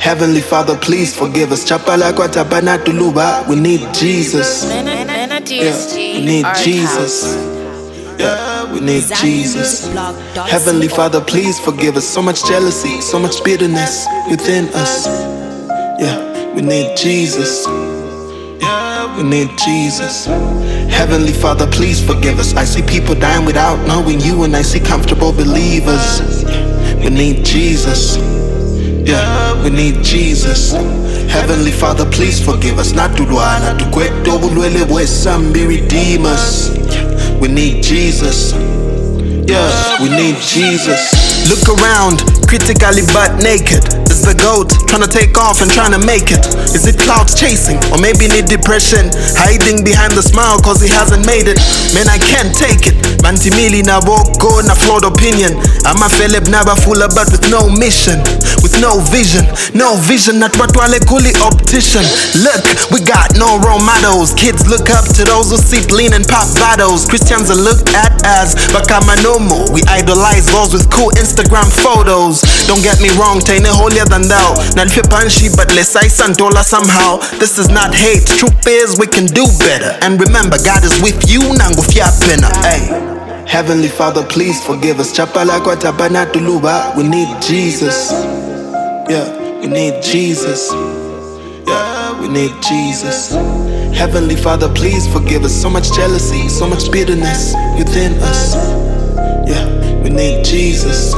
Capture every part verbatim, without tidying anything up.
Heavenly Father, please forgive us. Chapala kwa tapana tuluba. We need Jesus. Yeah, we need Jesus. Yeah, we need Jesus. Heavenly Father, please forgive us. So much jealousy, so much bitterness within us. Yeah, we need Jesus. Yeah, we need Jesus. Heavenly Father, please forgive us. I see people dying without knowing you, and I see comfortable believers. We need Jesus. Yeah, we need Jesus. Heavenly Father, please forgive us. Natulwana tukweto bulwele bwesambi, redeem us. We need Jesus. Yeah, we need Jesus. Look around, critically but naked. Is the goat trying to take off and trying to make it? Is it clouds chasing? Or maybe need depression, hiding behind the smile cause he hasn't made it? Man, I can't take it. Mantimili na woko na flawed opinion. I'm a feleb naba fuller but with no mission, with no vision. No vision, not what wale kuli optician. Look, we got no role models. Kids look up to those who sip lean and pop bottles. Christians are looked at as bakamanomo. We idolize those with cool Instagram photos. Don't get me wrong, taine holier than thou. Nalfe panshi but less I santola somehow. This is not hate, truth is we can do better. And remember, God is with you, nangu fiapena. Ay. Heavenly Father, please forgive us. Chapala kwa tapana tuluba. We need Jesus. Yeah, we need Jesus. Yeah, we need Jesus. Heavenly Father, please forgive us. So much jealousy, so much bitterness within us. Yeah, we need Jesus.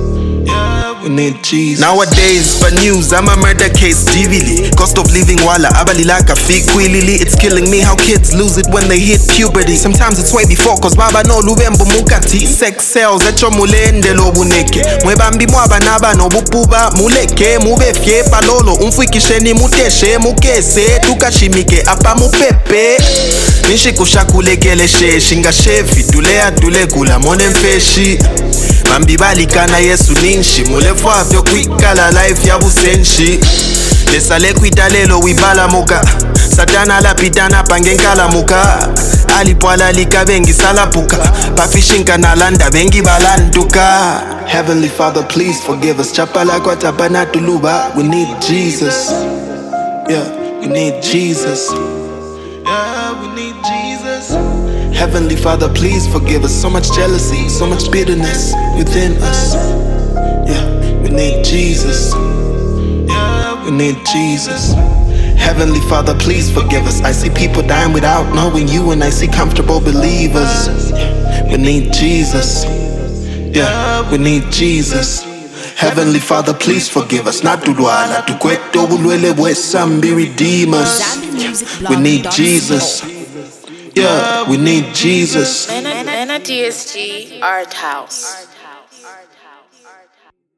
We need Jesus. Nowadays, for news, I'm a murder case, divili. Cost of living wala, abalilaka fikwilili. It's killing me how kids lose it when they hit puberty. Sometimes it's way before, cause baba no lubembo mukati. Sex sells, echo mulende lo buneke. Mwebambi mwaba naba no bupuba. Muleke, mubefye, palolo. Umfuikisheni muteshe, mukese. Tukashimike, apa mupepe. Nishi kushakulekele she. Shinga shefi, tulea tule kula mone mfeshi. Mambi balikana Yesu ninshi. Mulefo afyo kwikala life ya busenshi. Lesale kwitalelo wibala muka. Satana la pitana pangenkala muka. Alipwala lika bengi salapuka. Pafishinka na landa bengi balantuka. Heavenly Father, please forgive us. Chapala kwa tapana tuluba. We need Jesus. Yeah, we need Jesus. Yeah, we need Jesus. Heavenly Father, please forgive us. So much jealousy, so much bitterness within us. Yeah, we need Jesus. Yeah, we need Jesus. Heavenly Father, please forgive us. I see people dying without knowing you, and I see comfortable believers. We need Jesus. Yeah, we need Jesus. Heavenly Father, please forgive us. Natulwana tukweto bulwele bwesambi, redeem us. We need Jesus. Yeah, we need Jesus. N T S G Art House.